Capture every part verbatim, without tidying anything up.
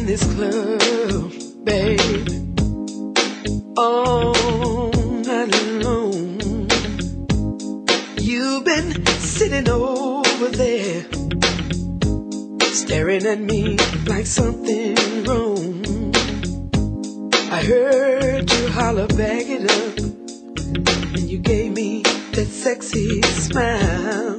in this club, babe, all night long. You've been sitting over there, staring at me like something wrong. I heard you holler, bag it up, and you gave me that sexy smile.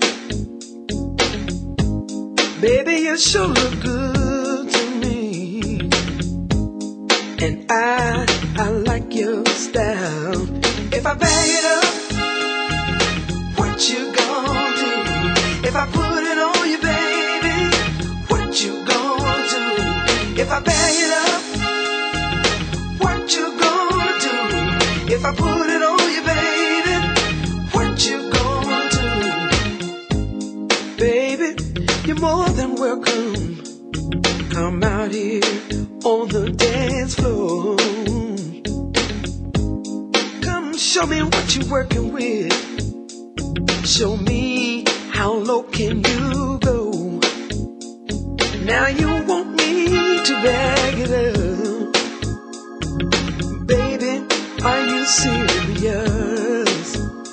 Baby, you sure look good to me, and I, I like your style. If I bag it up, what you gonna do? If I put it on you, baby, what you gonna do? If I bag it up, what you gonna do? If I put it on you, baby, what you gonna do? Baby, you're more than welcome. Come out here on the dance floor. Come show me what you're working with. Show me how low can you go. Now you want me to bag it up. Baby, are you serious?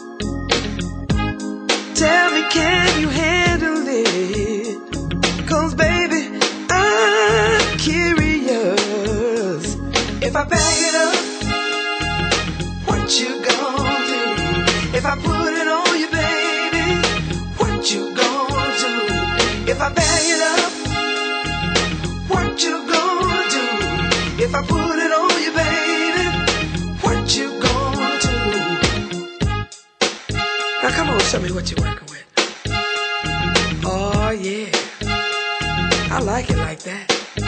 Tell me, can you handle it? Cause baby, I'm curious. If I bag it up, what you gonna do? If I put it on you, baby, what you gonna do? If I bag it up, what you gonna do? If I put it on you, baby, what you gonna do? Now come on, show me what you're working with. Oh yeah, I like it like that.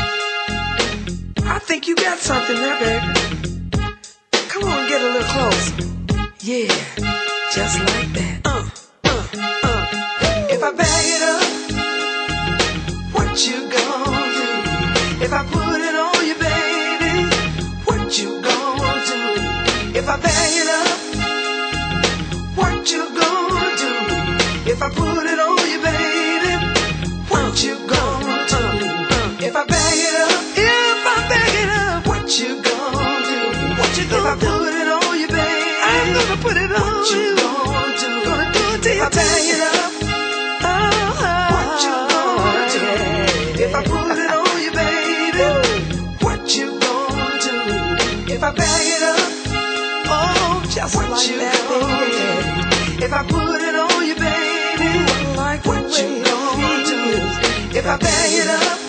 I think you got something there, baby. Come on, get a little closer. Yeah, just like that. Uh, uh, uh. If I bag it up, what you gonna do? If I put it on you, baby, what you gonna do? If I bag it up, what you gonna do? If I put it on you, baby, what you gonna do? If I bag it up, if I bag it up, what you gonna do? What you gonna do? If I put it on you, baby, I'm gonna put it on what you. What you gonna do? Gonna do it till you bag it up. Oh, what you gonna do? If I put it on you, baby, what you gonna do? If I bag it up, oh, just what like you that, baby. If I put it on you, baby, like what you gonna do? If I bag it up.